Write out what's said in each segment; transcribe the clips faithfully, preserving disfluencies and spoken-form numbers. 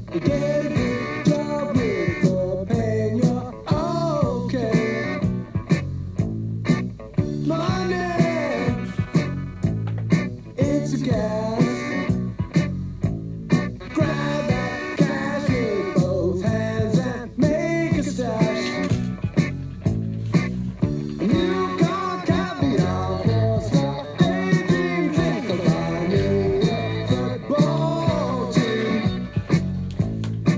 Get a good job with the pain, you're okay. Money, it's a gas. Grab that cash with both hands and make a stash. New car, caviar, four-star, daydream, think about me, a football team.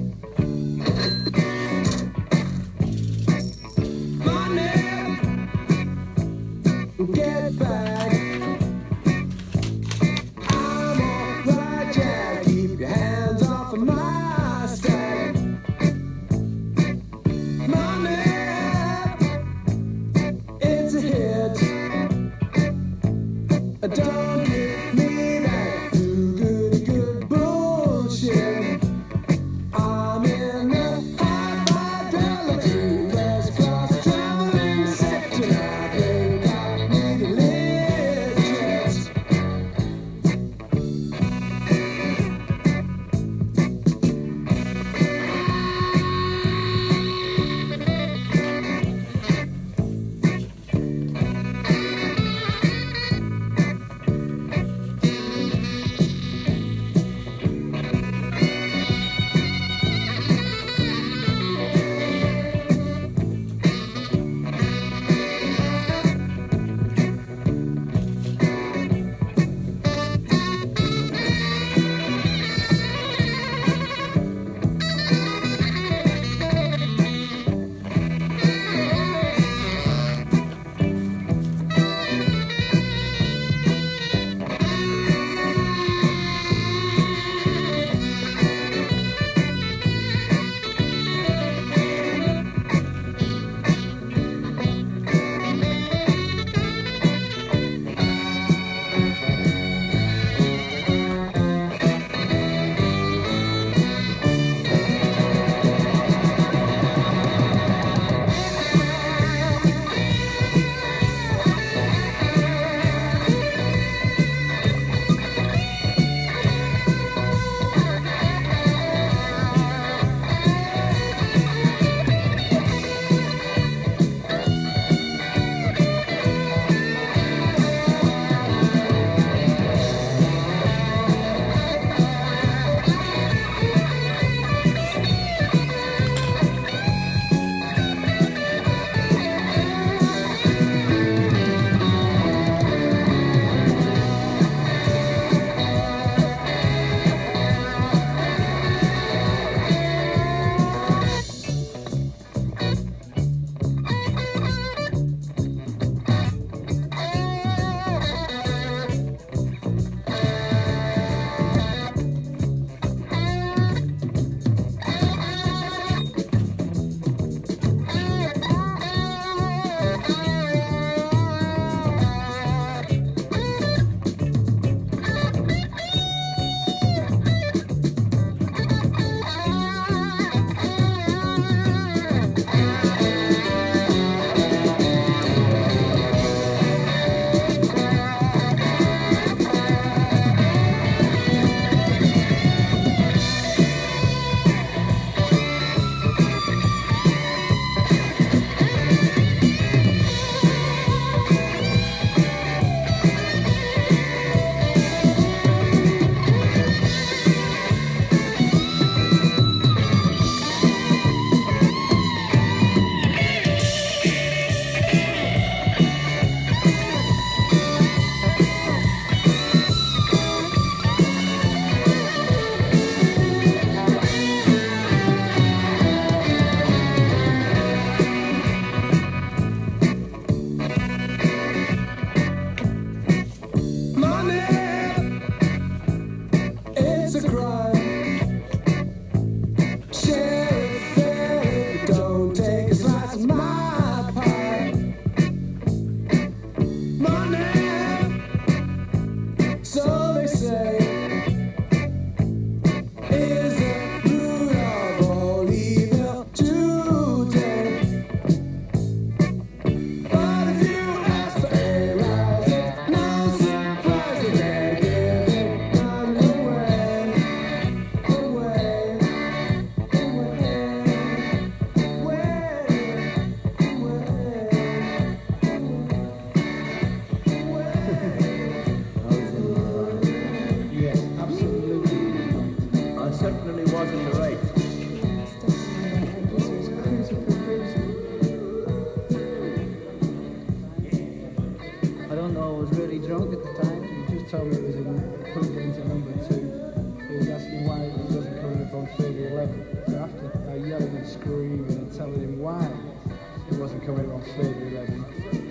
eleven. So after uh, yelling and screaming and telling him why it wasn't coming on further eleven,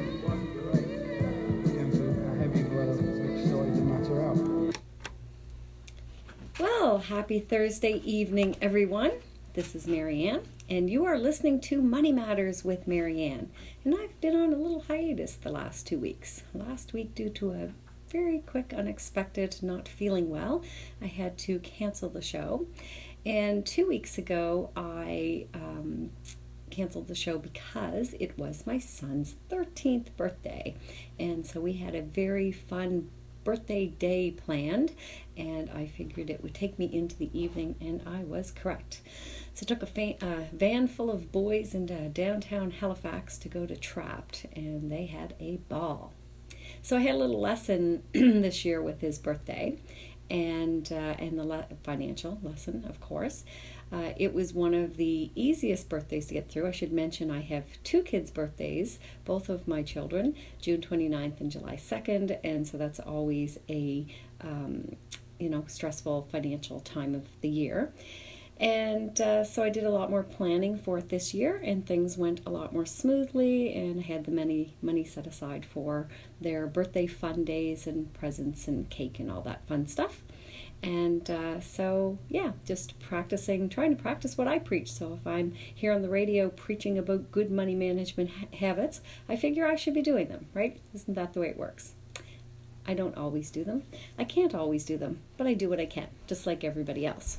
came to a heavy blow which sorted the matter out. Well, happy Thursday evening, everyone. This is Marianne, and you are listening to Money Matters with Marianne. And I've been on a little hiatus the last two weeks. Last week, due to a very quick, unexpected not feeling well, I had to cancel the show. And two weeks ago, I um, canceled the show because it was my son's thirteenth birthday. And so we had a very fun birthday day planned, and I figured it would take me into the evening, and I was correct. So I took a fa- uh, van full of boys into downtown Halifax to go to Trapped, and they had a ball. So I had a little lesson this year with his birthday, and uh, and the le- financial lesson, of course. Uh, it was one of the easiest birthdays to get through. I should mention I have two kids' birthdays, both of my children, June twenty-ninth and July second, and so that's always a um, you know stressful financial time of the year. And uh, so I did a lot more planning for it this year, and things went a lot more smoothly, and I had the money, money set aside for their birthday fun days and presents and cake and all that fun stuff. And uh, so, yeah, just practicing, trying to practice what I preach. So if I'm here on the radio preaching about good money management ha- habits, I figure I should be doing them, right? Isn't that the way it works? I don't always do them. I can't always do them, but I do what I can, just like everybody else.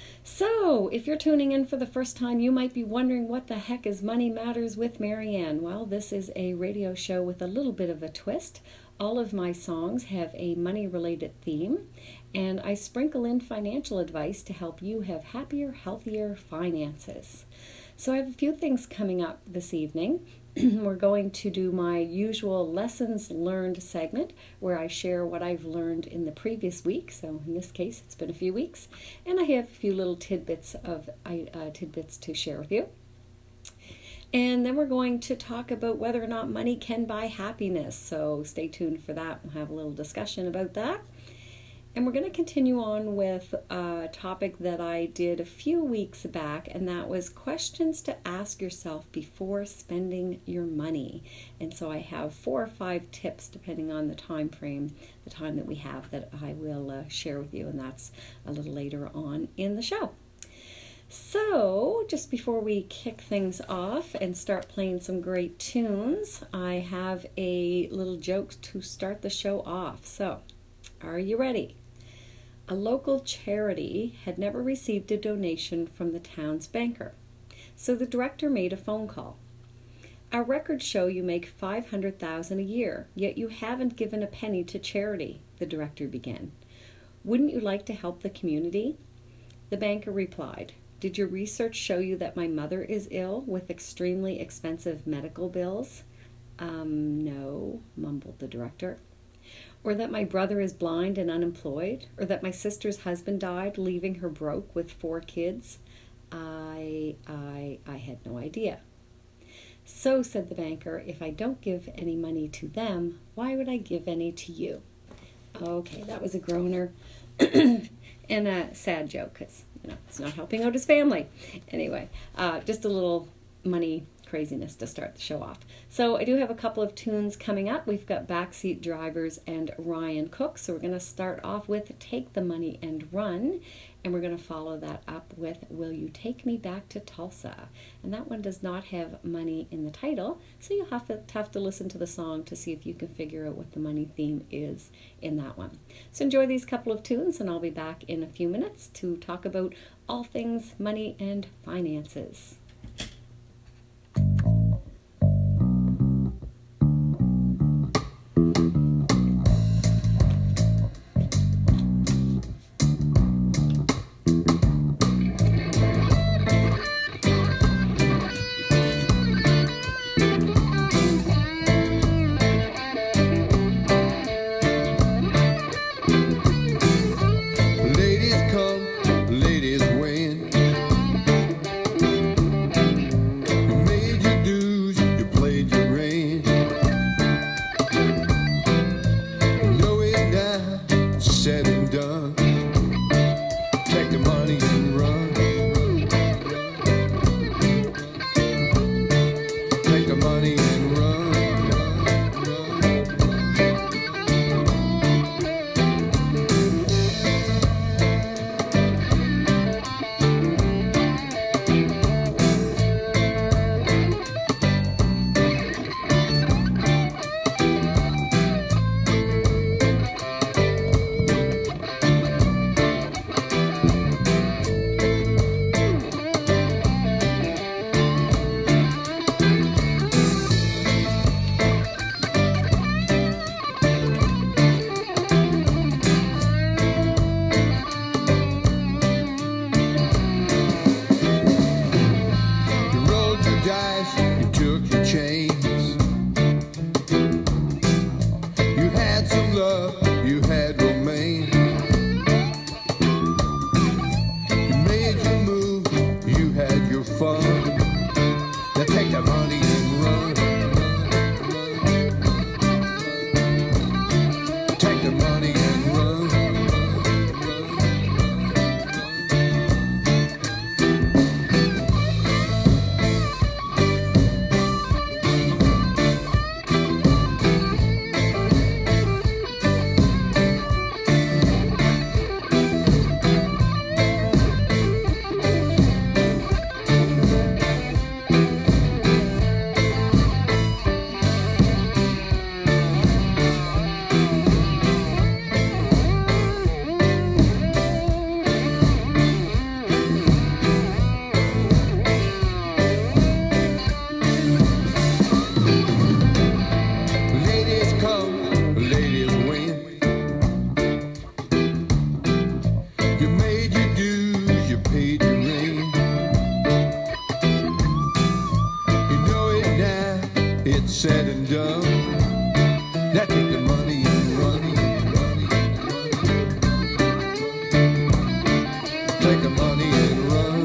So, if you're tuning in for the first time, you might be wondering what the heck is Money Matters with Marianne. Well, this is a radio show with a little bit of a twist. All of my songs have a money-related theme, and I sprinkle in financial advice to help you have happier, healthier finances. So I have a few things coming up this evening. We're going to do my usual lessons learned segment where I share what I've learned in the previous week. So in this case, it's been a few weeks, and I have a few little tidbits of uh, tidbits to share with you. And then we're going to talk about whether or not money can buy happiness. So stay tuned for that. We'll have a little discussion about that. And we're going to continue on with a topic that I did a few weeks back, and that was questions to ask yourself before spending your money. And so I have four or five tips, depending on the time frame, the time that we have, that I will uh, share with you, and that's a little later on in the show. So, just before we kick things off and start playing some great tunes, I have a little joke to start the show off. So, are you ready? A local charity had never received a donation from the town's banker, so the director made a phone call. Our records show you make five hundred thousand dollars a year, yet you haven't given a penny to charity, the director began. Wouldn't you like to help the community? The banker replied, Did your research show you that my mother is ill with extremely expensive medical bills? Um, no, mumbled the director. Or that my brother is blind and unemployed? Or that my sister's husband died, leaving her broke with four kids? I, I, I had no idea. So, said the banker, if I don't give any money to them, why would I give any to you? Okay, that was a groaner and a sad joke, because you know, it's not helping out his family. Anyway, uh, just a little money craziness to start the show off. So I do have a couple of tunes coming up. We've got Backseat Drivers and Ryan Cook. So we're going to start off with Take the Money and Run. And we're going to follow that up with Will You Take Me Back to Tulsa? And that one does not have money in the title. So you'll have to, have to listen to the song to see if you can figure out what the money theme is in that one. So enjoy these couple of tunes, and I'll be back in a few minutes to talk about all things money and finances. Ladies come, ladies win. paid your rent. You know it now, it's said and done. Now take the money and run. Take the money and run.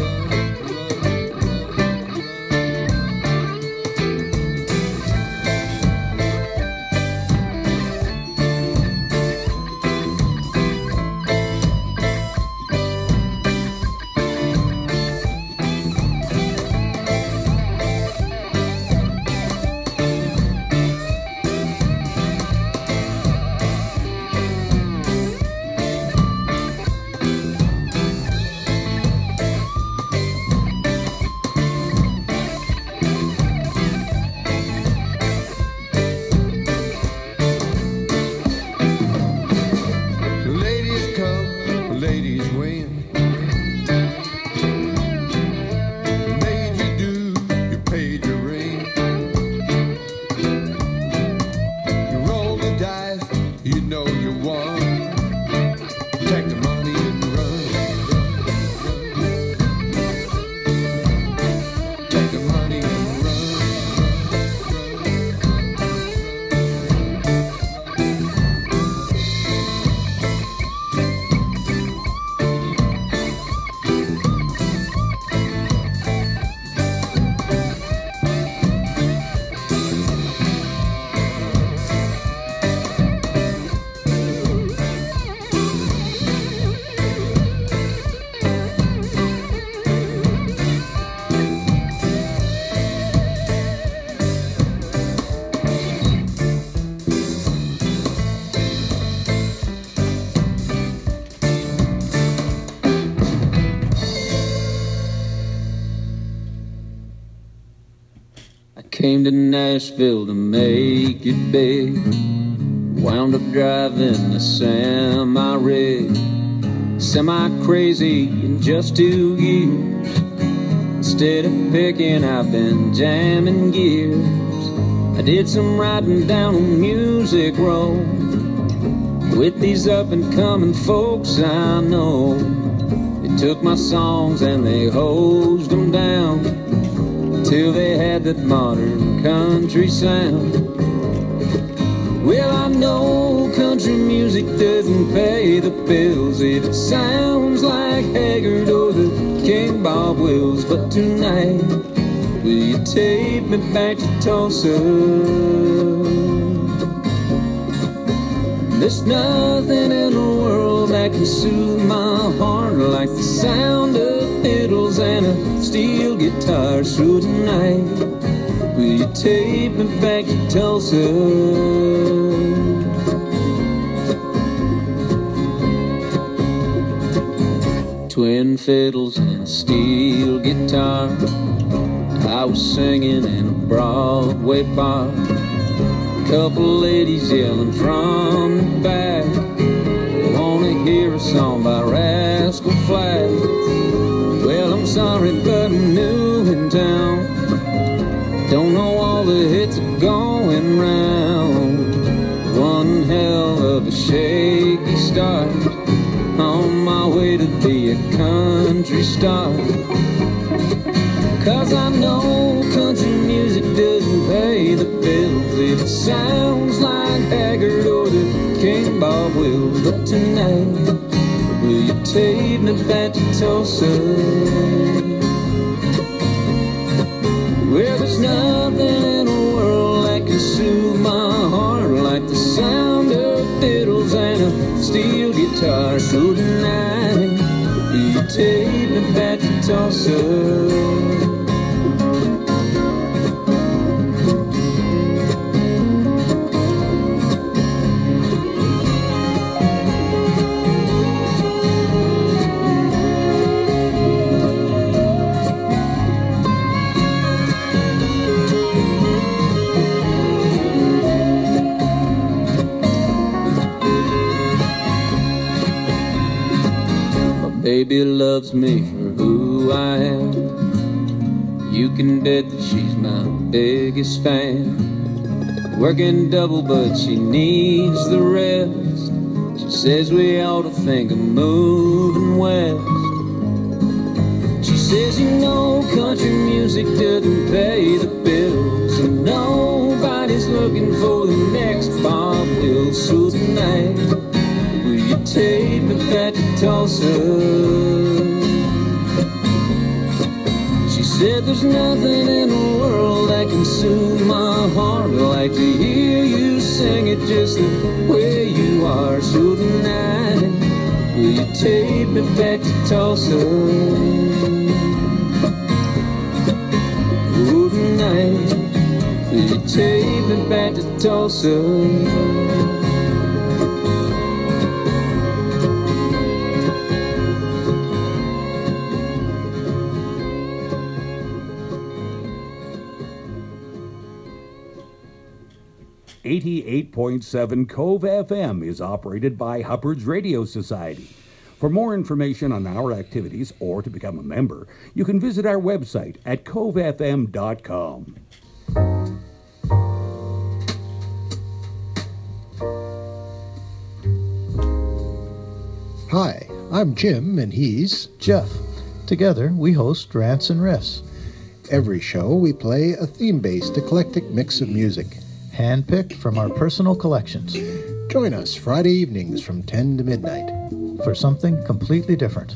Came to Nashville to make it big. Wound up driving a semi-rig. Semi-crazy in just two years. Instead of picking, I've been jamming gears. I did some riding down on Music Row with these up-and-coming folks I know. They took my songs and they hosed them down till they had that modern country sound. Well, I know country music doesn't pay the bills if it sounds like Haggard or the King Bob Wills, but tonight, will you take me back to Tulsa? There's nothing in the world that can soothe my heart like the sound of fiddles and a steel guitar. So tonight, will you take me back to Tulsa? Twin fiddles and a steel guitar. I was singing in a Broadway bar. Couple ladies yelling from the back, they wanna hear a song by Rascal Flatts. Well, I'm sorry, but I'm new in town. Don't know all the hits are going round. One hell of a shaky start, on my way to be a country star. Cause I know country music doesn't pay the bills if it sounds like Haggard or the King Bob Wills. But tonight, will you take me back to Tulsa? Well, there's nothing in the world that can soothe my heart like the sound of fiddles and a steel guitar. So tonight, will you take me back to Tulsa? Baby loves me for who I am. You can bet that she's my biggest fan. Working double but she needs the rest. She says we ought to think of moving west. says, you know, country music doesn't pay the bills, and nobody's looking for the next Bob Wills. So tonight, will you take me back to Tulsa? She said, there's nothing in the world that can soothe my heart. I'd like to hear you sing it just the way you are. So tonight, will you take me back to Tulsa? Oh, tonight, will you take me back to Tulsa? eighty-eight point seven Cove F M is operated by Hubbard's Radio Society. For more information on our activities or to become a member, you can visit our website at cove f m dot com. Hi, I'm Jim and he's Jeff. Together, we host Rants and Riffs. Every show we play a theme-based eclectic mix of music, handpicked from our personal collections. Join us Friday evenings from ten to midnight for something completely different.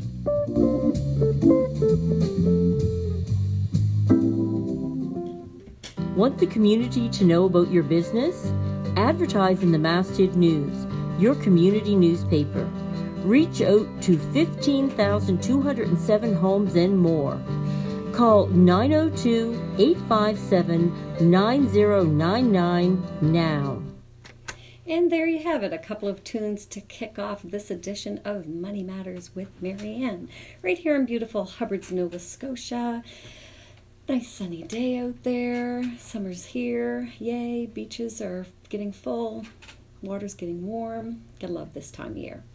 Want the community to know about your business? Advertise in the Masthead News, your community newspaper. Reach out to fifteen thousand two hundred seven homes and more. Call nine oh two, eight five seven, nine oh nine nine now. And there you have it, a couple of tunes to kick off this edition of Money Matters with Marianne, right here in beautiful Hubbard's, Nova Scotia. Nice sunny day out there. Summer's here. Yay, beaches are getting full. Water's getting warm. Gotta love this time of year.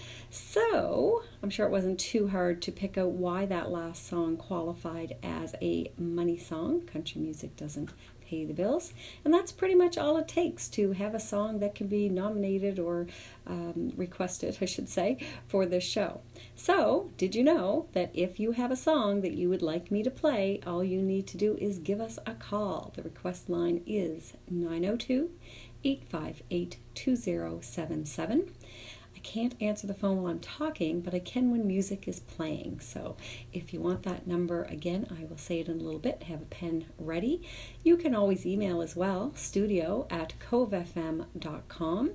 So, I'm sure it wasn't too hard to pick out why that last song qualified as a money song. Country music doesn't pay the bills. And that's pretty much all it takes to have a song that can be nominated or um, requested, I should say, for this show. So, did you know that if you have a song that you would like me to play, all you need to do is give us a call. The request line is nine oh two, eight five eight, two oh seven seven. Can't answer the phone while I'm talking, but I can when music is playing. So if you want that number again, I will say it in a little bit. Have a pen ready. You can always email as well, studio at cove f m dot com,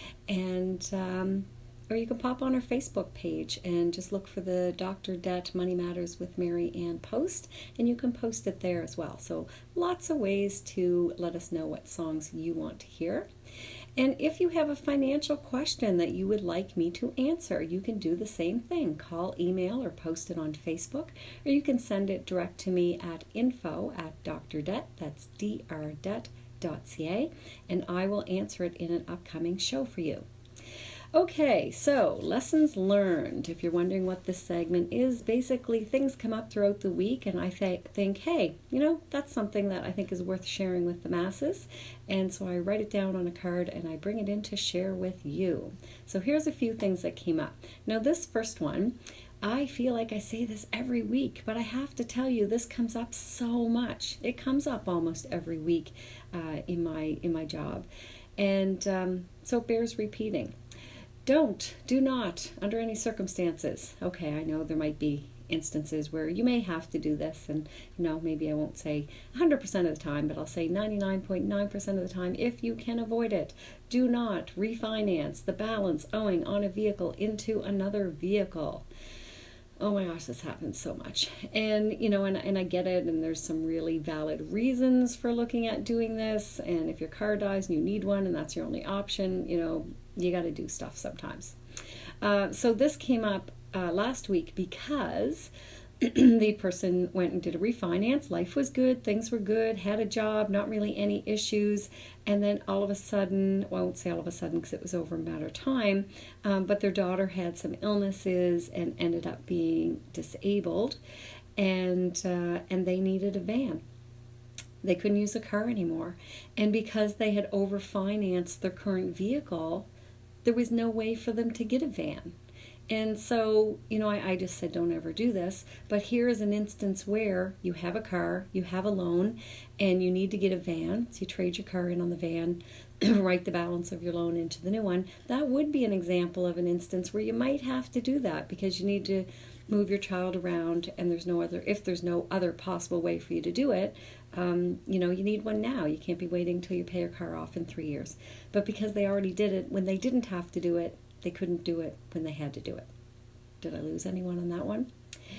and um, or you can pop on our Facebook page and just look for the Doctor Det Money Matters with Mary Ann post, and you can post it there as well. So lots of ways to let us know what songs you want to hear. And if you have a financial question that you would like me to answer, you can do the same thing. Call, email, or post it on Facebook, or you can send it direct to me at info at drdet, that's D R det dot c a, and I will answer it in an upcoming show for you. Okay, so lessons learned. If you're wondering what this segment is, basically things come up throughout the week and I th- think, hey, you know, that's something that I think is worth sharing with the masses. And so I write it down on a card and I bring it in to share with you. So here's a few things that came up. Now this first one, I feel like I say this every week, but I have to tell you, this comes up so much. It comes up almost every week uh, in my in my job. And um, so it bears repeating. Don't, do not, under any circumstances. Okay, I know there might be instances where you may have to do this, and you know, maybe I won't say one hundred percent of the time, but I'll say ninety-nine point nine percent of the time, if you can avoid it. Do not refinance the balance owing on a vehicle into another vehicle. Oh my gosh, this happens so much. And, you know, and, and I get it, and there's some really valid reasons for looking at doing this, and if your car dies and you need one and that's your only option, you know, you got to do stuff sometimes. Uh, so this came up uh, last week because the person went and did a refinance. Life was good, things were good, had a job, not really any issues, and then all of a sudden, well, I won't say all of a sudden because it was over a matter of time, um, but their daughter had some illnesses and ended up being disabled, and uh, and they needed a van. They couldn't use a car anymore, and because they had overfinanced their current vehicle, there was no way for them to get a van. And so, you know, I, I just said, don't ever do this. But here is an instance where you have a car, you have a loan, and you need to get a van. So you trade your car in on the van, write the balance of your loan into the new one. That would be an example of an instance where you might have to do that because you need to move your child around, and there's no other, if there's no other possible way for you to do it, um, you know, you need one now. You can't be waiting until you pay your car off in three years. But because they already did it when they didn't have to do it, they couldn't do it when they had to do it. Did I lose anyone on that one?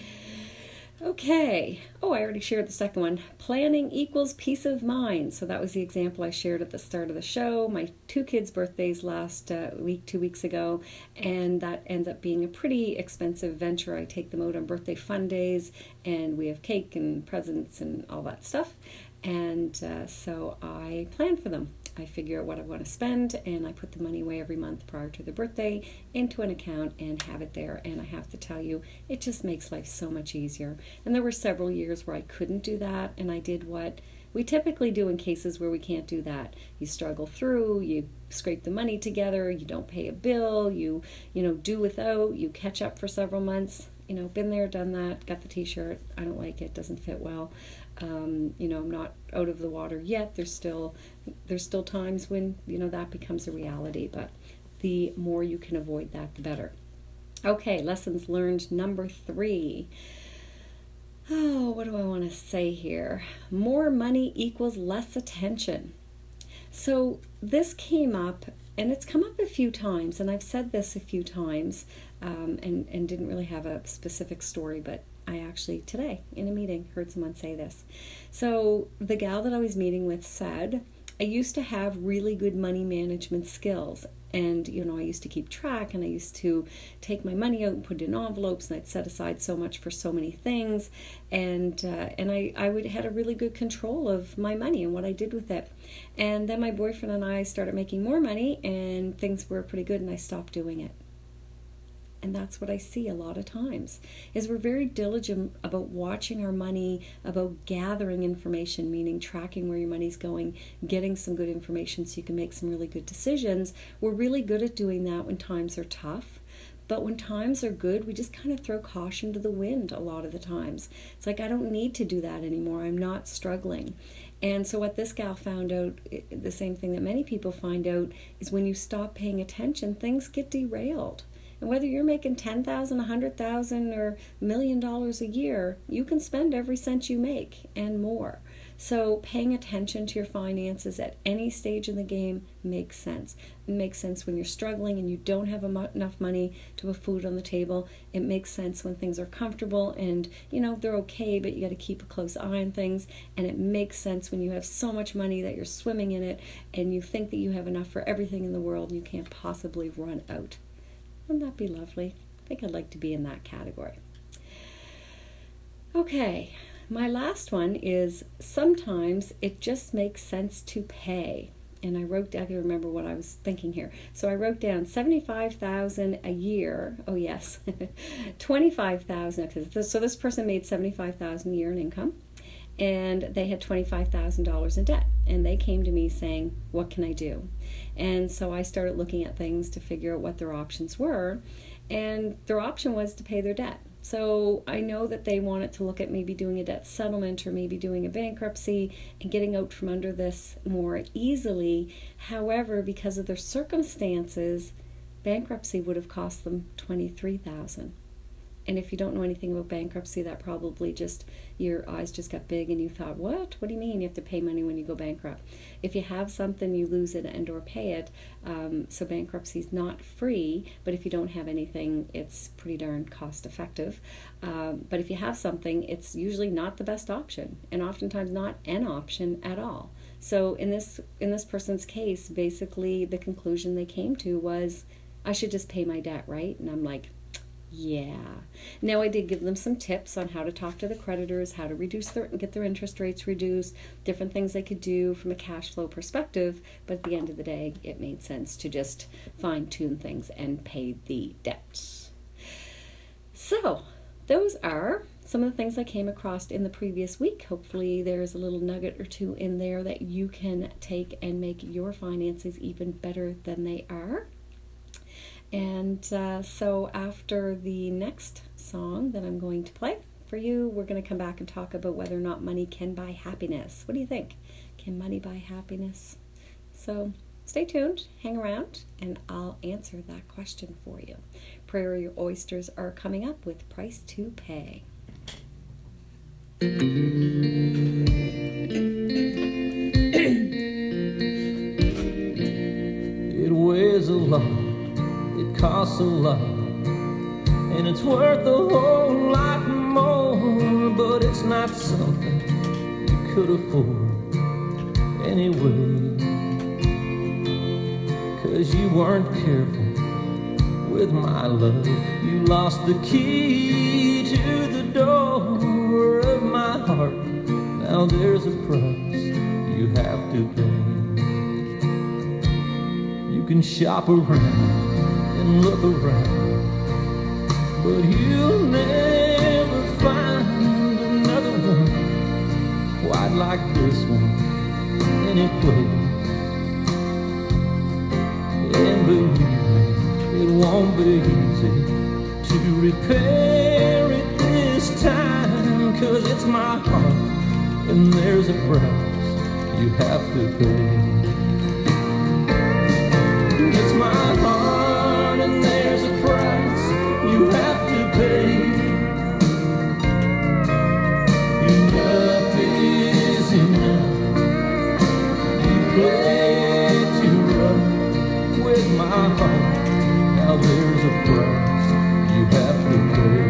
Okay. Oh, I already shared the second one. Planning equals peace of mind. So that was the example I shared at the start of the show. My two kids' birthdays last uh, week, two weeks ago, and that ends up being a pretty expensive venture. I take them out on birthday fun days, and we have cake and presents and all that stuff. And uh, so I plan for them. I figure out what I want to spend, and I put the money away every month prior to the birthday into an account and have it there. And I have to tell you, it just makes life so much easier. And there were several years where I couldn't do that, and I did what we typically do in cases where we can't do that. You struggle through, you scrape the money together, you don't pay a bill, you, you know, do without, you catch up for several months. You know, been there, done that, got the t-shirt, I don't like it, doesn't fit well. Um, you know, I'm not out of the water yet. There's still there's still times when, you know, that becomes a reality, but the more you can avoid that, the better. Okay, lessons learned number three. Oh, what do I want to say here? More money equals less attention. So this came up, and it's come up a few times, and I've said this a few times, um, and, and didn't really have a specific story, but I actually today in a meeting heard someone say this. So the gal that I was meeting with said, I used to have really good money management skills. And, you know, I used to keep track, and I used to take my money out and put it in envelopes, and I'd set aside so much for so many things. And uh, and I, I would had a really good control of my money and what I did with it. And then my boyfriend and I started making more money, and things were pretty good, and I stopped doing it. And that's what I see a lot of times, is we're very diligent about watching our money, about gathering information, meaning tracking where your money's going, getting some good information so you can make some really good decisions. We're really good at doing that when times are tough. But when times are good, we just kind of throw caution to the wind a lot of the times. It's like, I don't need to do that anymore. I'm not struggling. And so what this gal found out, the same thing that many people find out, is when you stop paying attention, things get derailed. And whether you're making ten thousand dollars, one hundred thousand dollars, or a million dollars a year, you can spend every cent you make and more. So paying attention to your finances at any stage in the game makes sense. It makes sense when you're struggling and you don't have enough money to put food on the table. It makes sense when things are comfortable and, you know, they're okay, but you got to keep a close eye on things. And it makes sense when you have so much money that you're swimming in it and you think that you have enough for everything in the world and you can't possibly run out. Wouldn't that be lovely? I think I'd like to be in that category. Okay, my last one is sometimes it just makes sense to pay. And I wrote down, I can remember what I was thinking here. So I wrote down seventy-five thousand dollars a year. Oh yes, twenty-five thousand dollars. So this person made seventy-five thousand dollars a year in income, and they had twenty-five thousand dollars in debt. And they came to me saying, what can I do? And so I started looking at things to figure out what their options were. And their option was to pay their debt. So I know that they wanted to look at maybe doing a debt settlement or maybe doing a bankruptcy and getting out from under this more easily. However, because of their circumstances, bankruptcy would have cost them twenty-three thousand dollars. And if you don't know anything about bankruptcy, that probably just, your eyes just got big and you thought, what? What do you mean you have to pay money when you go bankrupt? If you have something, you lose it and or pay it. Um, so bankruptcy is not free, but if you don't have anything, it's pretty darn cost effective. Um, but if you have something, it's usually not the best option, and oftentimes not an option at all. So in this in this person's case, basically the conclusion they came to was, I should just pay my debt, right? And I'm like, yeah. Now I did give them some tips on how to talk to the creditors, how to reduce their, get their interest rates reduced, different things they could do from a cash flow perspective. But at the end of the day, it made sense to just fine tune things and pay the debt. So those are some of the things I came across in the previous week. Hopefully there's a little nugget or two in there that you can take and make your finances even better than they are. And uh, so after the next song that I'm going to play for you, we're going to come back and talk about whether or not money can buy happiness. What do you think? Can money buy happiness? So stay tuned, hang around, and I'll answer that question for you. Prairie Oysters are coming up with Price to Pay. It weighs a lot, it costs a lot, and it's worth a whole lot more, but it's not something you could afford anyway, 'cause you weren't careful with my love. You lost the key to the door of my heart. Now there's a price you have to pay. You can shop around and look around, but you'll never find another one quite like this one any place. And believe me, it won't be easy to repair it this time, 'cause it's my heart and there's a price you have to pay. It's my heart and there's a price you have to pay. Enough is enough. You play too rough with my heart. Now there's a price you have to pay.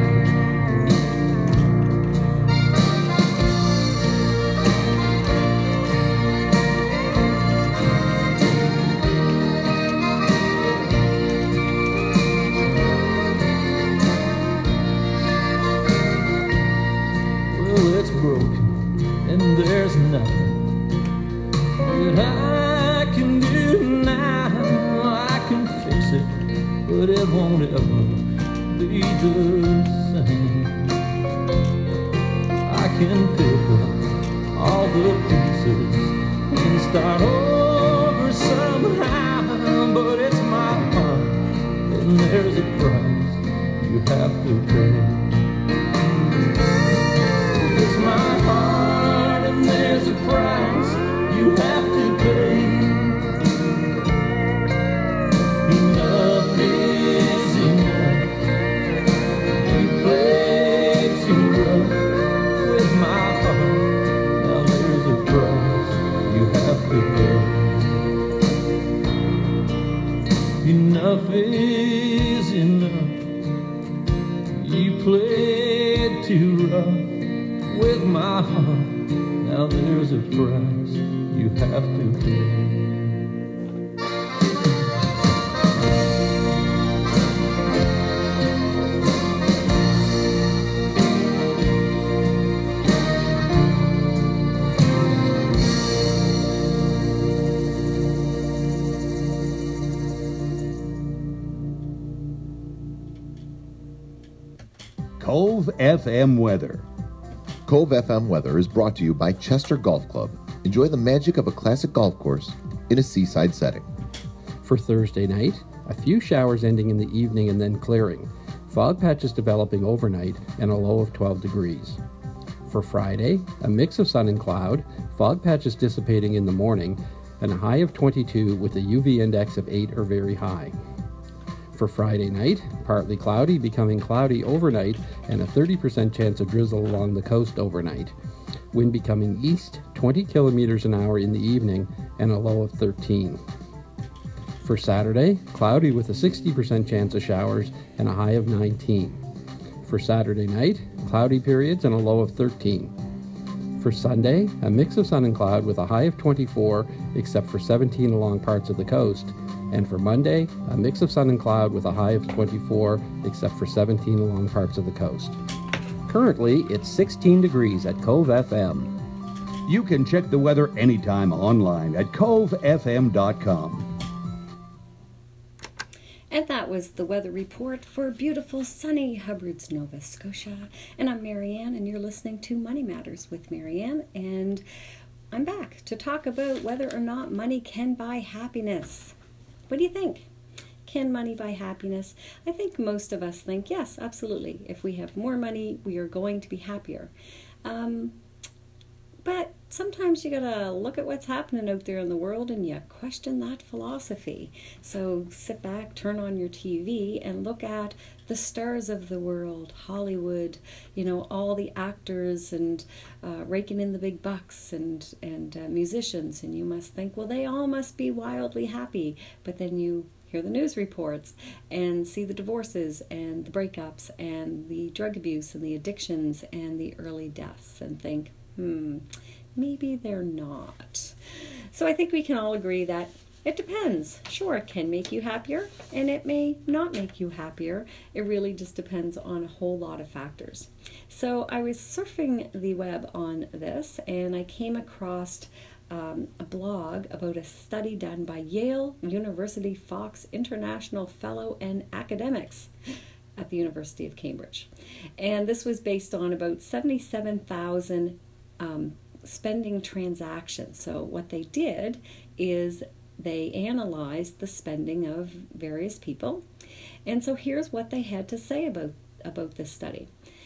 Well, it's broken and there's nothing that I can do now. I can fix it, but it won't ever be the same. I can pick up all the pieces and start over somehow, but it's my heart and there's a price you have to pay. It's my heart and there's a price you have to pay. Enough is enough. You play too rough with my heart. Now there's a price you have to pay. Enough is enough. You played too rough with my heart. Now there's a price you have to pay. Cove F M weather. Cove F M weather is brought to you by Chester Golf Club. Enjoy the magic of a classic golf course in a seaside setting. For Thursday night, a few showers ending in the evening and then clearing. Fog patches developing overnight and a low of twelve degrees. For Friday, a mix of sun and cloud, fog patches dissipating in the morning, and a high of twenty-two with a U V index of eight or very high. For Friday night, partly cloudy, becoming cloudy overnight, and a thirty percent chance of drizzle along the coast overnight. Wind becoming east, twenty kilometers an hour in the evening, and a low of thirteen. For Saturday, cloudy with a sixty percent chance of showers and a high of nineteen. For Saturday night, cloudy periods and a low of thirteen. For Sunday, a mix of sun and cloud with a high of twenty-four, except for seventeen along parts of the coast. And for Monday, a mix of sun and cloud with a high of twenty-four, except for seventeen along parts of the coast. Currently, it's sixteen degrees at Cove F M. You can check the weather anytime online at cove f m dot com. And that was the weather report for beautiful, sunny Hubbard's, Nova Scotia. And I'm Marianne, and you're listening to Money Matters with Marianne. And I'm back to talk about whether or not money can buy happiness. What do you think? can money buy happiness? I think most of us think, yes, absolutely. If we have more money, we are going to be happier. Um, but sometimes you gotta look at what's happening out there in the world and you question that philosophy. So sit back, turn on your T V, and look at the stars of the world, Hollywood, you know, all the actors and uh, raking in the big bucks and, and uh, musicians. And you must think, well, they all must be wildly happy. But then you hear the news reports and see the divorces and the breakups and the drug abuse and the addictions and the early deaths and think, hmm, maybe they're not. So I think we can all agree that it depends. Sure, it can make you happier, and it may not make you happier. It really just depends on a whole lot of factors. So I was surfing the web on this, and I came across um, a blog about a study done by Yale University Fox International Fellow and academics at the University of Cambridge. And this was based on about seventy-seven thousand um, spending transactions. So what they did is they analyzed the spending of various people. And so here's what they had to say about, about this study.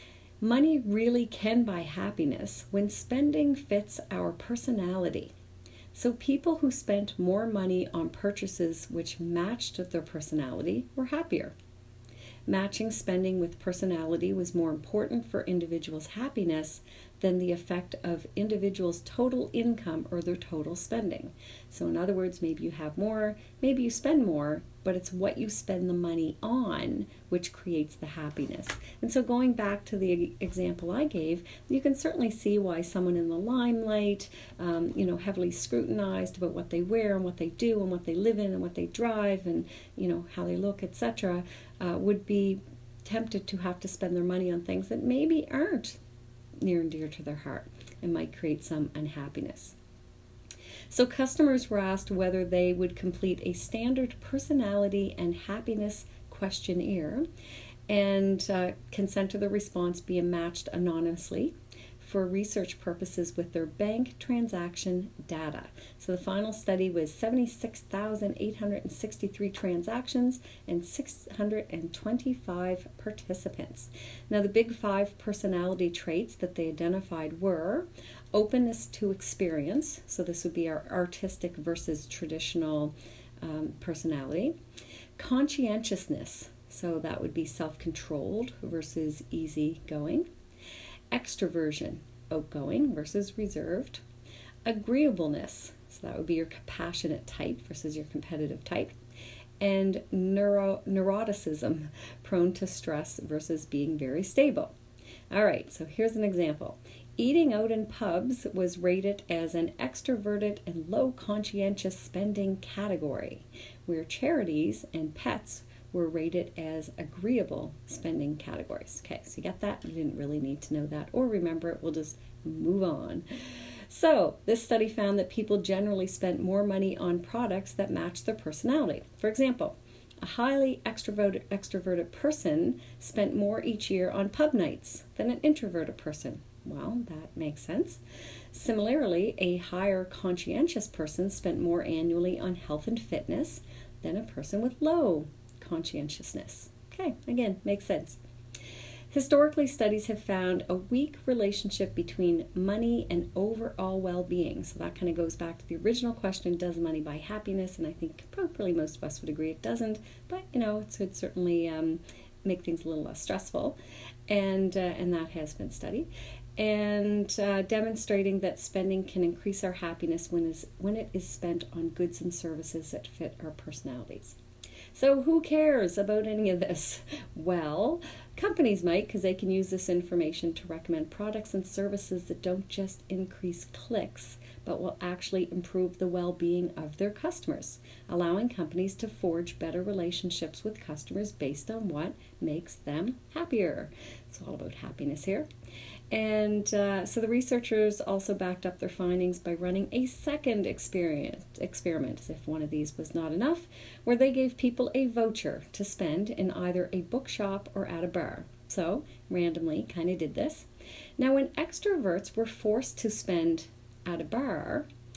Money really can buy happiness when spending fits our personality. So people who spent more money on purchases which matched their personality were happier. Matching spending with personality was more important for individuals' happiness than the effect of individuals' total income or their total spending. So in other words, maybe you have more, maybe you spend more, but it's what you spend the money on which creates the happiness. And so going back to the example I gave, you can certainly see why someone in the limelight, um, you know, heavily scrutinized about what they wear and what they do and what they live in and what they drive and, you know, how they look, et cetera, uh, would be tempted to have to spend their money on things that maybe aren't near and dear to their heart and might create some unhappiness. So customers were asked whether they would complete a standard personality and happiness questionnaire and uh, consent to the response being matched anonymously for research purposes with their bank transaction data. So the final study was seventy-six thousand eight hundred sixty-three transactions and six hundred twenty-five participants. Now the big five personality traits that they identified were openness to experience, so this would be our artistic versus traditional um, personality, conscientiousness, so that would be self-controlled versus easygoing, extroversion, outgoing versus reserved, agreeableness, so that would be your compassionate type versus your competitive type, and neuro neuroticism, prone to stress versus being very stable. All right, so here's an example. Eating out in pubs was rated as an extroverted and low conscientious spending category, where charities and pets were rated as agreeable spending categories. Okay, so you got that? You didn't really need to know that or remember it. We'll just move on. So this study found that people generally spent more money on products that matched their personality. For example, a highly extroverted, extroverted person spent more each year on pub nights than an introverted person. Well, that makes sense. Similarly, a higher conscientious person spent more annually on health and fitness than a person with low conscientiousness. Okay, again, makes sense. Historically, studies have found a weak relationship between money and overall well-being. So that kind of goes back to the original question, does money buy happiness? And I think probably most of us would agree it doesn't, but you know, it could certainly um, make things a little less stressful. And, uh, and that has been studied. And uh, demonstrating that spending can increase our happiness when, is, when it is spent on goods and services that fit our personalities. So who cares about any of this? Well, companies might, because they can use this information to recommend products and services that don't just increase clicks, but will actually improve the well-being of their customers, allowing companies to forge better relationships with customers based on what makes them happier. It's all about happiness here. And uh, so the researchers also backed up their findings by running a second experiment, experiment, as if one of these was not enough, where they gave people a voucher to spend in either a bookshop or at a bar. So, randomly kind of did this. Now, when extroverts were forced to spend at a bar,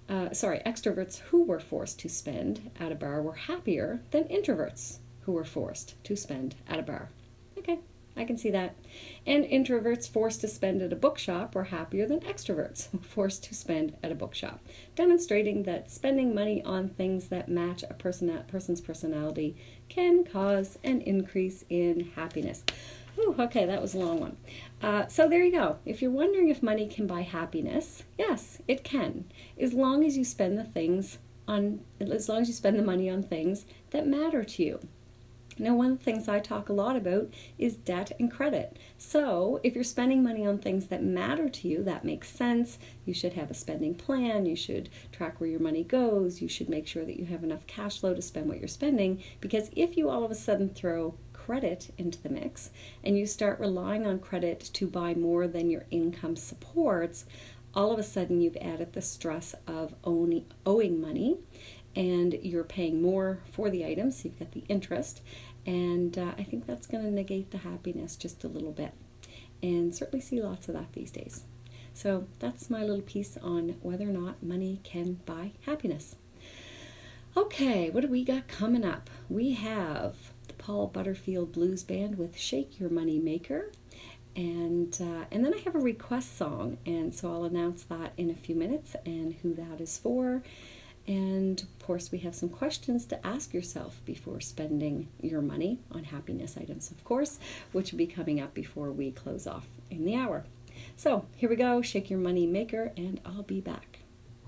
uh, sorry, extroverts who were forced to spend at a bar were happier than introverts who were forced to spend at a bar. Okay, I can see that. And introverts forced to spend at a bookshop were happier than extroverts forced to spend at a bookshop, demonstrating that spending money on things that match a person, person's personality can cause an increase in happiness. Ooh, okay, that was a long one. Uh, so there you go. If you're wondering if money can buy happiness, yes, it can, as long as you spend the things on, as long as you spend the money on things that matter to you. Now, one of the things I talk a lot about is debt and credit. So if you're spending money on things that matter to you, that makes sense. You should have a spending plan. You should track where your money goes. You should make sure that you have enough cash flow to spend what you're spending, because if you all of a sudden throw credit into the mix and you start relying on credit to buy more than your income supports, all of a sudden you've added the stress of owning, owing money, and you're paying more for the items. You've got the interest, and uh, I think that's going to negate the happiness just a little bit, and certainly see lots of that these days. So that's my little piece on whether or not money can buy happiness. Okay, what do we got coming up? We have the Paul Butterfield Blues Band with Shake Your Money Maker, and uh, and then I have a request song, and so I'll announce that in a few minutes and who that is for. And of course, we have some questions to ask yourself before spending your money on happiness items, of course, which will be coming up before we close off in the hour. So here we go, Shake Your Money Maker, and I'll be back.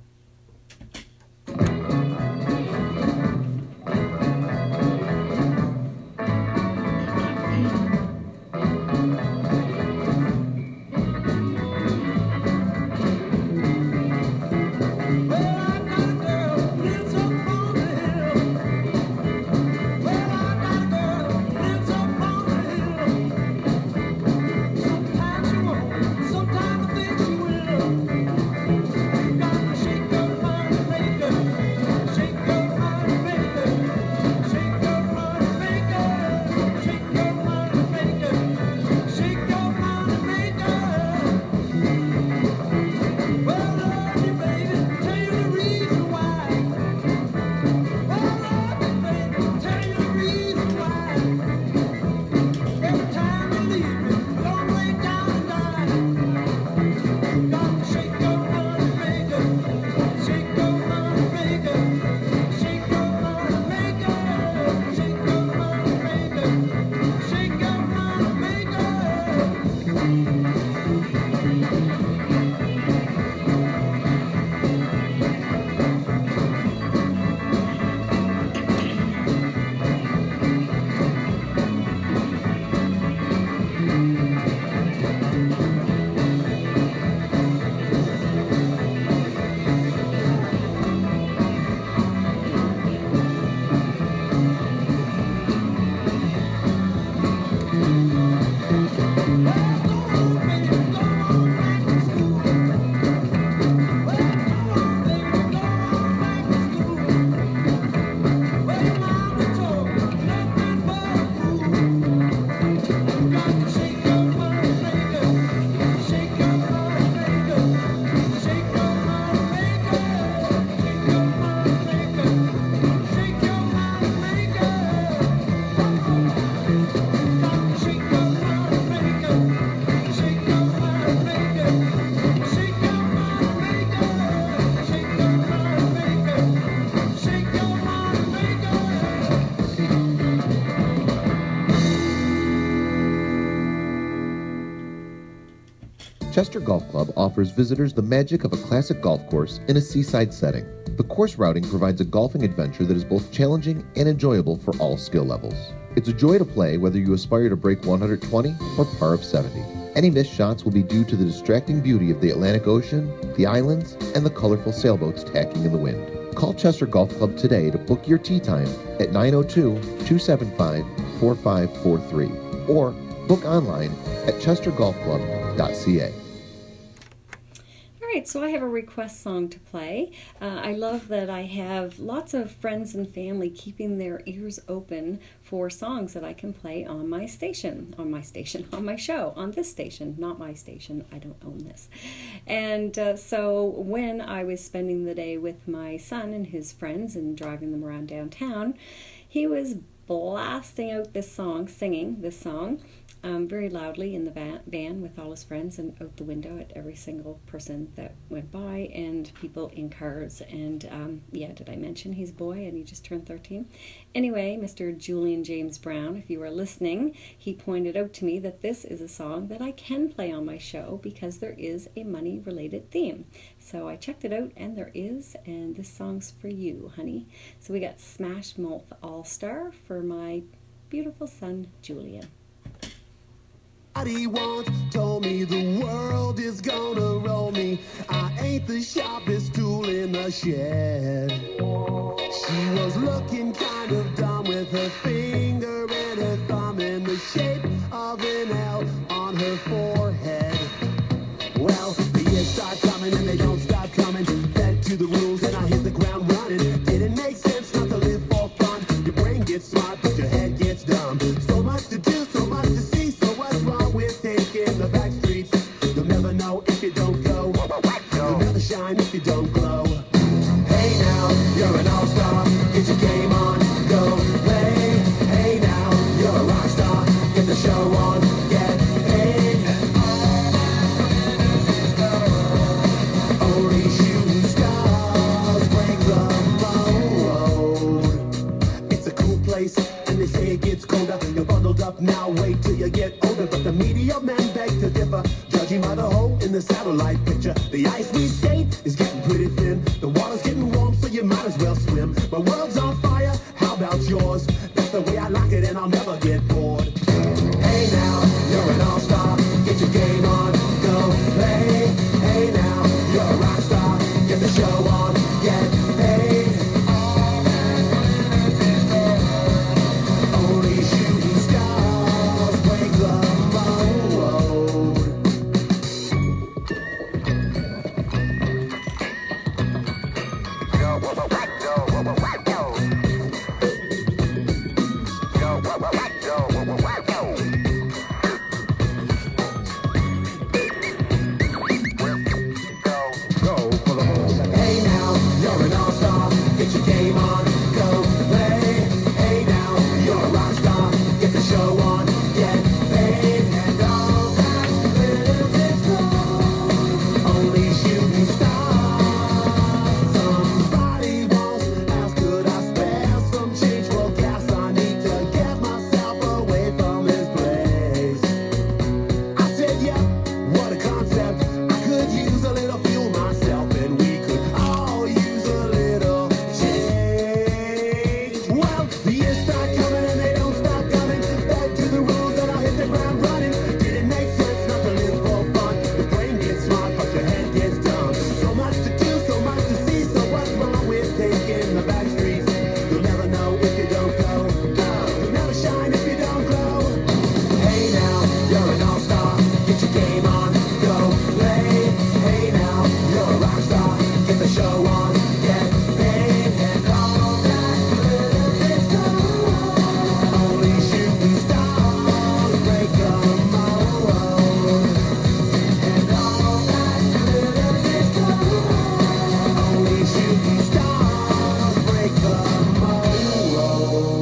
Chester Golf Club offers visitors the magic of a classic golf course in a seaside setting. The course routing provides a golfing adventure that is both challenging and enjoyable for all skill levels. It's a joy to play whether you aspire to break one hundred twenty or par of seventy. Any missed shots will be due to the distracting beauty of the Atlantic Ocean, the islands, and the colorful sailboats tacking in the wind. Call Chester Golf Club today to book your tee time at nine oh two, two seven five, four five four three or book online at chester golf club dot c a. right, so I have a request song to play. Uh, I love that I have lots of friends and family keeping their ears open for songs that I can play on my station, on my station, on my show, on this station, not my station. I don't own this. And uh, so when I was spending the day with my son and his friends and driving them around downtown, he was blasting out this song, singing this song, Um, very loudly in the van, van with all his friends and out the window at every single person that went by and people in cars. And um, yeah, did I mention he's a boy and he just turned thirteen? Anyway, Mister Julian James Brown, if you are listening, he pointed out to me that this is a song that I can play on my show because there is a money-related theme. So I checked it out and there is, and this song's for you, honey. So we got Smash Mouth All-Star for my beautiful son, Julian. Somebody once told me the world is gonna roll me. I ain't the sharpest tool in the shed. She was looking kind of dumb with her finger and her thumb in the shape of an L on her forehead. Well, the years start coming and they don't stop coming. Fed to the rules and I hit the ground running. Didn't make sense not to live for fun. Your brain gets smart but your head gets dumb. So much to do, so much to see. So what's wrong with taking the back streets? You'll never know if you don't go. You'll never shine if you don't glow. Hey now, you're an all-star. Get your game on, go play. Hey now, you're a rock star. Get the show on, get paid. Only shooting stars break the mold. It's a cool place, and they say it gets colder. You're bundled up now, wait till you get older. But the media men beg to differ, judging by the hole in the satellite picture. The ice we skate is getting pretty thin. The water's getting warm, so you might as well swim. My world's on fire, how about yours? That's the way I like it, and I'll never get bored. Hey now, you're an all-star. Get your game on, go play. Hey now, you're a rock star. Get the show on, get paid. Only shooting stars break the mold. Hey now, you're an all-star. Get your game on, go play. Hey now, you're a rock star. Get the show on, get paid. And all that glitters is gold. Only shooting stars. Somebody once asked, could I spare some change for gas? I need to get myself away from this place. I said, yeah, what a concept. I could use a little fuel myself, and we could all use a little change. Well, the years start coming and they don't stop coming. Back to the rules and I hit the ground running. Didn't make sense not to live for fun. Your brain gets smart, but your head gets dumb. So much to do, so much to see. So what's wrong with taking the back streets? You'll never know if you don't go. You'll never shine if you don't glow. Hey now, you're an all-star. Get your game on, go play. Hey now, you're a rock star. Get the show on, get paid. And all that glitters is gold. Only shooting stars break the mold. And all that glitters is gold. Only shooting stars break the mold.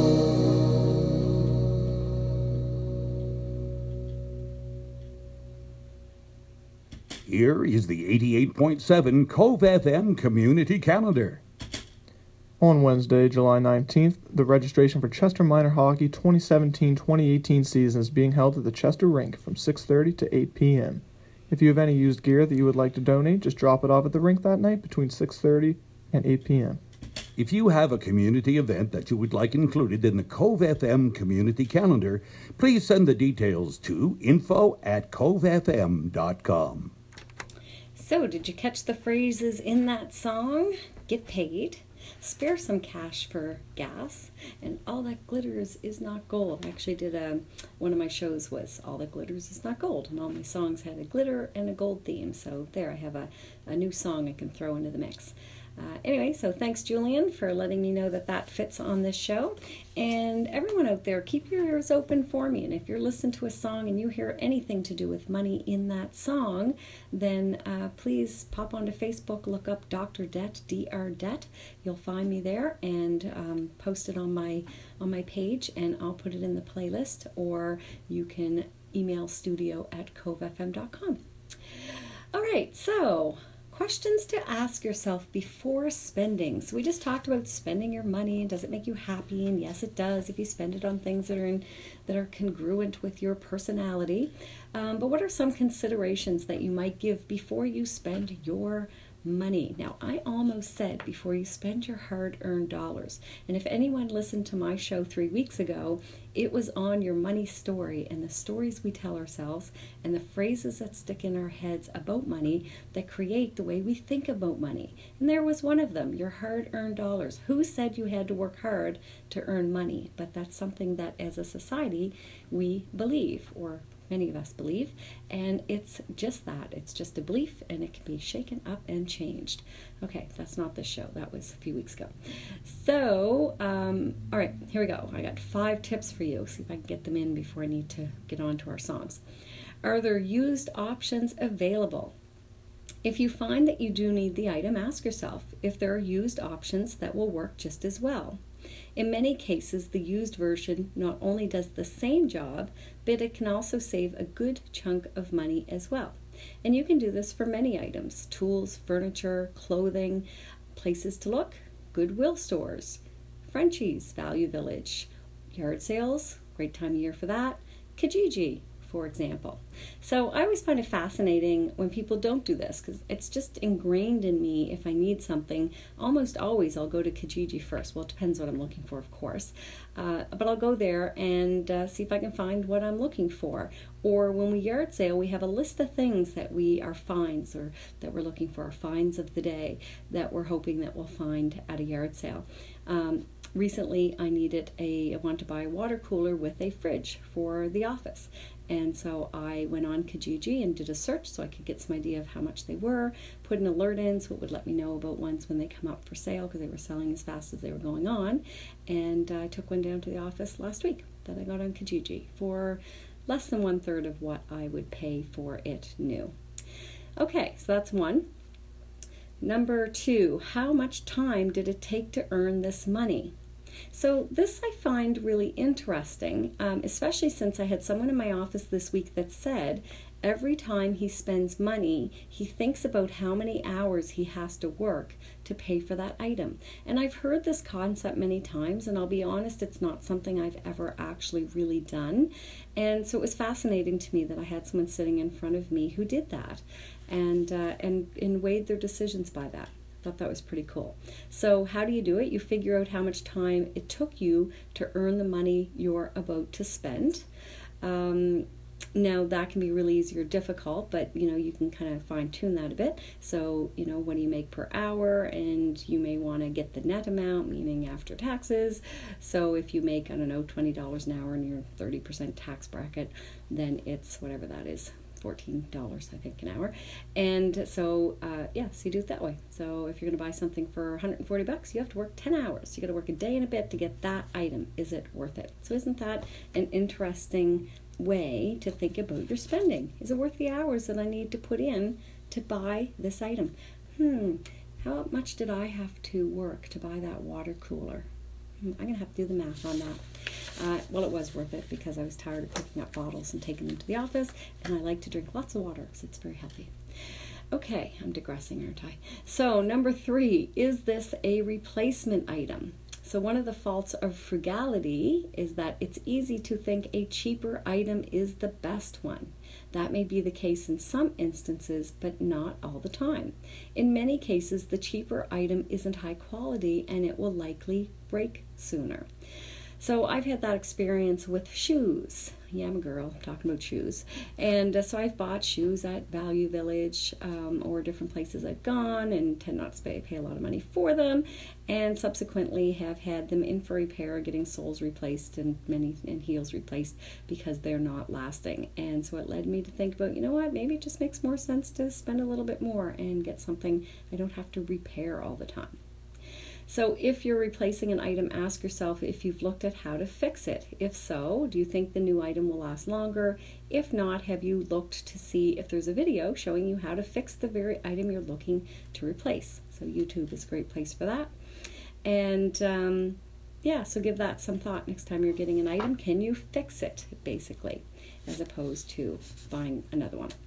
Here is the eighty-eight point seven Cove F M Community Calendar. On Wednesday, July nineteenth, the registration for Chester Minor Hockey twenty seventeen twenty eighteen season is being held at the Chester Rink from six thirty to eight p.m. If you have any used gear that you would like to donate, just drop it off at the rink that night between six thirty and eight p.m. If you have a community event that you would like included in the Cove F M Community Calendar, please send the details to info at cove f m dot com. So, did you catch the phrases in that song? Get paid. spare some cash for gas, and all that glitters is not gold. I actually did a, one of my shows was all that glitters is not gold, and all my songs had a glitter and a gold theme, so there I have a, a new song I can throw into the mix. Uh, anyway, so thanks, Julian, for letting me know that that fits on this show. And everyone out there, keep your ears open for me. And if you're listening to a song and you hear anything to do with money in that song, then uh, please pop onto Facebook, look up Doctor Det, D R Det. You'll find me there, and um, post it on my on my page, and I'll put it in the playlist. Or you can email studio at cove f m dot com. All right, so questions to ask yourself before spending. So we just talked about spending your money, and does it make you happy? And yes, it does if you spend it on things that are in, that are congruent with your personality. Um, but what are some considerations that you might give before you spend your money? Now, I almost said before you spend your hard-earned dollars. And if anyone listened to my show three weeks ago, it was on your money story and the stories we tell ourselves and the phrases that stick in our heads about money that create the way we think about money. And there was one of them, your hard-earned dollars. Who said you had to work hard to earn money? But that's something that as a society we believe, or many of us believe, and it's just that. It's just a belief, and it can be shaken up and changed. Okay, that's not this show. That was a few weeks ago. So, um, all right, here we go. I got five tips for you. See if I can get them in before I need to get on to our songs. Are there used options available? If you find that you do need the item, ask yourself if there are used options that will work just as well. In many cases, the used version not only does the same job, but it can also save a good chunk of money as well. And you can do this for many items: tools, furniture, clothing, places to look, Goodwill stores, Frenchies, Value Village, yard sales, great time of year for that, Kijiji, for example. So I always find it fascinating when people don't do this, because it's just ingrained in me. If I need something, almost always I'll go to Kijiji first. Well, it depends what I'm looking for, of course. Uh, but I'll go there and uh, see if I can find what I'm looking for. Or when we yard sale, we have a list of things that we are finds, or that we're looking for, our finds of the day that we're hoping that we'll find at a yard sale. Um, recently, I needed a, I wanted to buy a water cooler with a fridge for the office. And so I went on Kijiji and did a search so I could get some idea of how much they were, put an alert in so it would let me know about ones when they come up for sale, because they were selling as fast as they were going on. And uh, I took one down to the office last week that I got on Kijiji for less than one third of what I would pay for it new. Okay, so that's one. Number two, how much time did it take to earn this money? So this I find really interesting, um, especially since I had someone in my office this week that said every time he spends money, he thinks about how many hours he has to work to pay for that item. And I've heard this concept many times, and I'll be honest, it's not something I've ever actually really done. And so it was fascinating to me that I had someone sitting in front of me who did that, and uh, and, and weighed their decisions by that. Thought that was pretty cool. So how do you do it? You figure out how much time it took you to earn the money you're about to spend. Um, now that can be really easy or difficult, but you know, you can kind of fine tune that a bit. So, you know, what do you make per hour? And you may want to get the net amount, meaning after taxes. So if you make, I don't know, twenty dollars an hour in your thirty percent tax bracket, then it's whatever that is, fourteen dollars, I think, an hour. And so, uh, yeah, so you do it that way. So if you're going to buy something for one hundred forty bucks, you have to work ten hours. You got to work a day and a bit to get that item. Is it worth it? So isn't that an interesting way to think about your spending? Is it worth the hours that I need to put in to buy this item? Hmm, how much did I have to work to buy that water cooler? I'm going to have to do the math on that. Uh, well, it was worth it because I was tired of picking up bottles and taking them to the office, and I like to drink lots of water because it's very healthy. Okay, I'm digressing, aren't I? So, number three, is this a replacement item? So one of the faults of frugality is that it's easy to think a cheaper item is the best one. That may be the case in some instances, but not all the time. In many cases, the cheaper item isn't high quality and it will likely break sooner. So I've had that experience with shoes. Yeah, I'm a girl, talking about shoes. And uh, so I've bought shoes at Value Village um, or different places I've gone and tend not to pay, pay a lot of money for them, and subsequently have had them in for repair, getting soles replaced and many and heels replaced because they're not lasting. And so it led me to think about, you know what, maybe it just makes more sense to spend a little bit more and get something I don't have to repair all the time. So if you're replacing an item, ask yourself if you've looked at how to fix it. If so, do you think the new item will last longer? If not, have you looked to see if there's a video showing you how to fix the very item you're looking to replace? So YouTube is a great place for that. And um, yeah, so give that some thought next time you're getting an item. Can you fix it, basically, as opposed to buying another one?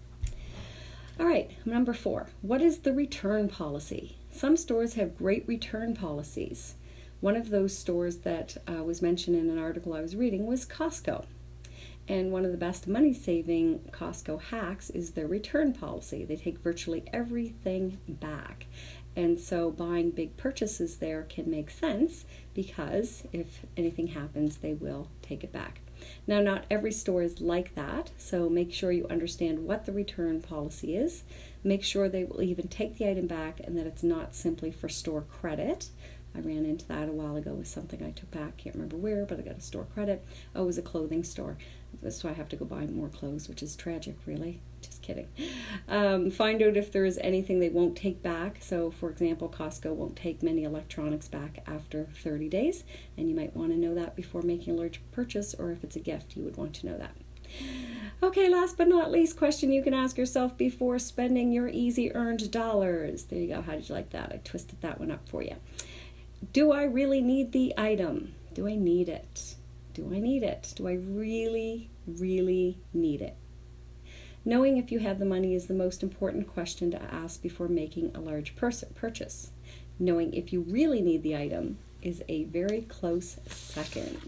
All right, number four, what is the return policy? Some stores have great return policies. One of those stores that uh, was mentioned in an article I was reading was Costco. And one of the best money-saving Costco hacks is their return policy. They take virtually everything back. And so buying big purchases there can make sense because if anything happens, they will take it back. Now, not every store is like that, so make sure you understand what the return policy is. Make sure they will even take the item back and that it's not simply for store credit. I ran into that a while ago with something I took back. Can't remember where, but I got a store credit. Oh, it was a clothing store. So I have to go buy more clothes, which is tragic, really. Just kidding. Um, find out if there is anything they won't take back. So, for example, Costco won't take many electronics back after thirty days, and you might want to know that before making a large purchase, or if it's a gift, you would want to know that. Okay, last but not least, question you can ask yourself before spending your easy earned dollars. There you go. How did you like that? I twisted that one up for you. Do I really need the item? Do I need it? Do I need it? Do I really, really need it? Knowing if you have the money is the most important question to ask before making a large purchase. Knowing if you really need the item is a very close second.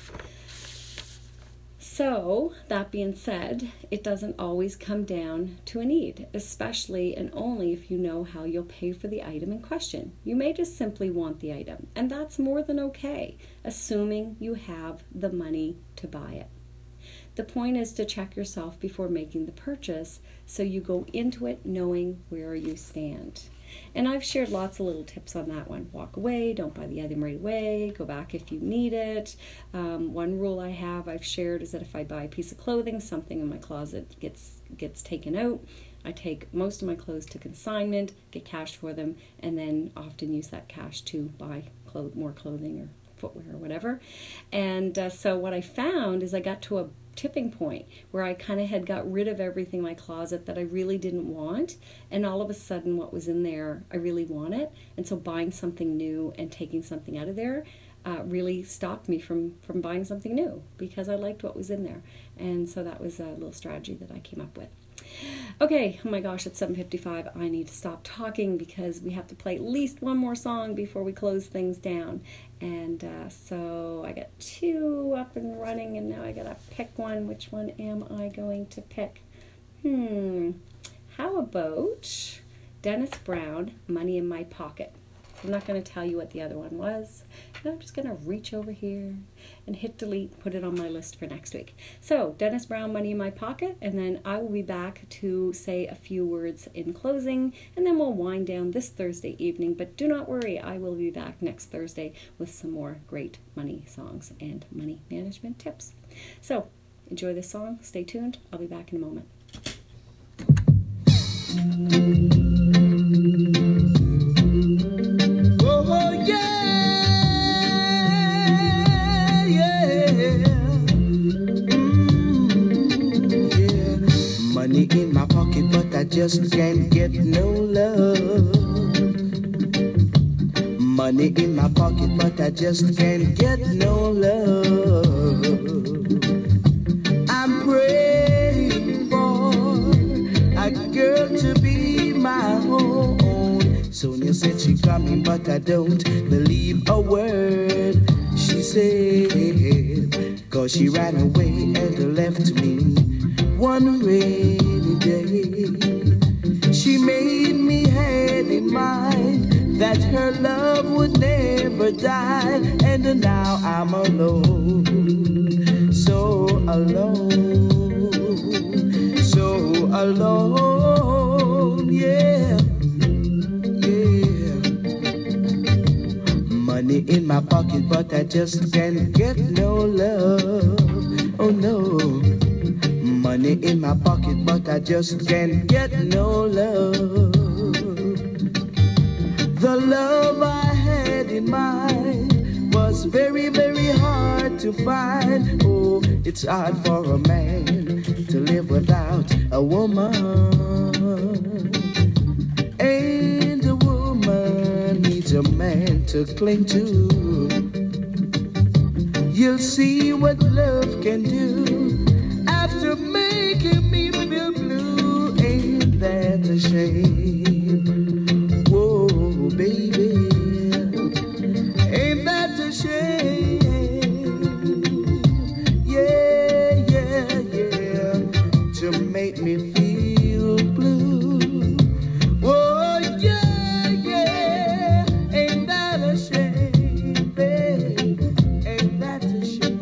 So, that being said, it doesn't always come down to a need, especially and only if you know how you'll pay for the item in question. You may just simply want the item, and that's more than okay, assuming you have the money to buy it. The point is to check yourself before making the purchase so you go into it knowing where you stand. And I've shared lots of little tips on that one. Walk away, don't buy the item right away, go back if you need it. Um, one rule I have I've shared is that if I buy a piece of clothing, something in my closet gets gets taken out, I take most of my clothes to consignment, get cash for them, and then often use that cash to buy clo- more clothing or footwear or whatever. And uh, so what I found is I got to a tipping point where I kind of had got rid of everything in my closet that I really didn't want, and all of a sudden what was in there I really wanted, and so buying something new and taking something out of there uh, really stopped me from from buying something new because I liked what was in there. And so that was a little strategy that I came up with. Okay, oh my gosh, it's seven fifty-five. I need to stop talking because we have to play at least one more song before we close things down. And uh, so I got two up and running, and now I gotta pick one. Which one am I going to pick? Hmm, how about Dennis Brown, Money in My Pocket? I'm not going to tell you what the other one was. I'm just going to reach over here and hit delete, put it on my list for next week. So, Dennis Brown, Money in My Pocket, and then I will be back to say a few words in closing, and then we'll wind down this Thursday evening. But do not worry, I will be back next Thursday with some more great money songs and money management tips. So, enjoy this song. Stay tuned. I'll be back in a moment. Money in my pocket, but I just can't get no love. Money in my pocket, but I just can't get no love. I'm praying for a girl to be my own. Sonia said she's coming, but I don't believe a word she said, 'cause she ran away and left me one rainy day. She made me had in mind that her love would never die, and now I'm alone, so alone, so alone, yeah, yeah. Money in my pocket, but I just can't get no love, oh no. Money in my pocket, but I just can't get no love. The love I had in mind was very, very hard to find. Oh, it's hard for a man to live without a woman. And a woman needs a man to cling to. You'll see what love can do after making me feel blue. Ain't that a shame? Whoa, baby, ain't that a shame? Yeah, yeah, yeah, to make me feel blue. Oh, yeah, yeah, ain't that a shame, babe? Ain't that a shame?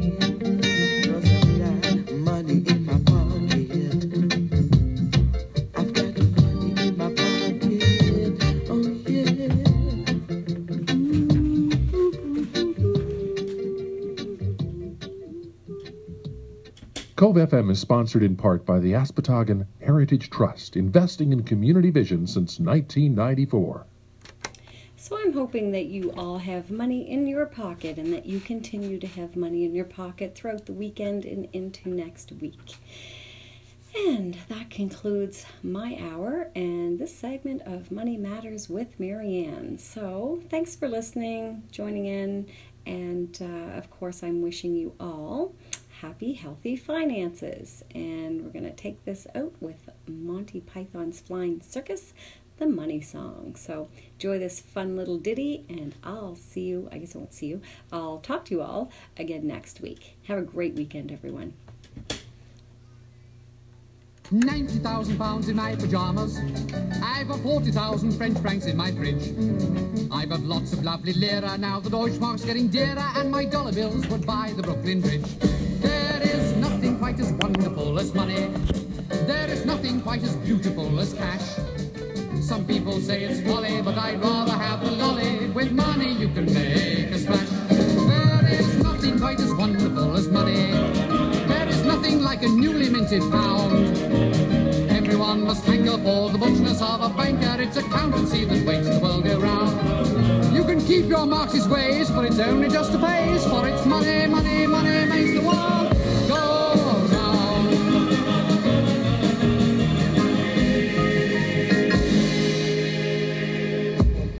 Cove F M is sponsored in part by the Aspetargan Heritage Trust, investing in community vision since nineteen ninety-four. So I'm hoping that you all have money in your pocket and that you continue to have money in your pocket throughout the weekend and into next week. And that concludes my hour and this segment of Money Matters with Marianne. So thanks for listening, joining in, and uh, of course I'm wishing you all happy, healthy finances. And we're going to take this out with Monty Python's Flying Circus, the Money Song. So enjoy this fun little ditty, and I'll see you, I guess I won't see you, I'll talk to you all again next week. Have a great weekend, everyone. ninety thousand pounds in my pajamas. I've got forty thousand French francs in my fridge. I've got lots of lovely lira. Now the Deutschmark's getting dearer, and my dollar bills would buy the Brooklyn Bridge. There is nothing quite as wonderful as money. There is nothing quite as beautiful as cash. Some people say it's folly, but I'd rather have the lolly. With money you can make a splash. There is nothing quite as wonderful as money. There is nothing like a newly minted pound. Everyone must hanker for the butchness of a banker. It's accountancy that makes the world go round. You can keep your Marxist ways, but it's only just a phase. For it's money, money, money makes the world